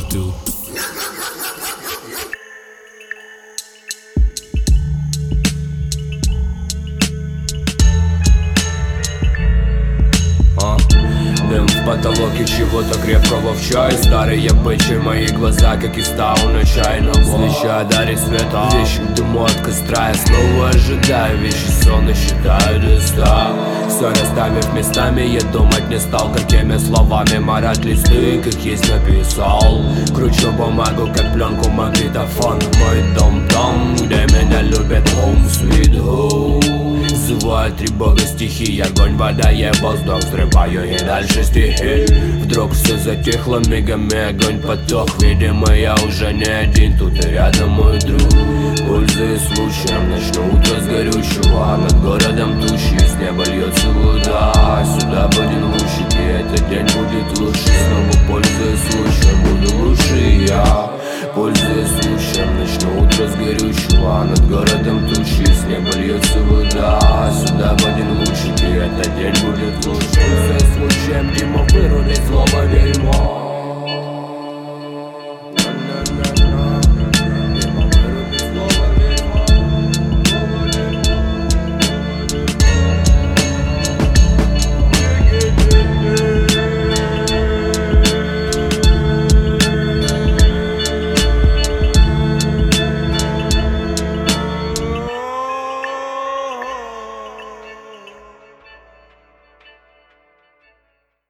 жду. Дым в потолоке чего-то крепкого в чай. Старые бычьи мои глаза, как из тауна чайного. Свеча дарит света, вещи к дыму от костра. Я снова ожидаю вещи сона, считаю до 100. Все расставив местами, я думать не стал, какими словами марать листы, как есть написал. Кручу бумагу, как пленку магнитофон. Мой дом, где меня любят, home sweet home. Зывают три бога стихий, огонь, вода, я воздух. Взрываю и дальше стихи. Вдруг все затихло, мигами огонь потух. Видимо, я уже не один, тут и рядом мой друг. Пользуясь случаем, начну утро с горючего. Над городом тучи, с неба льется вода. Сюда будем лучики, этот день будет лучше. Снова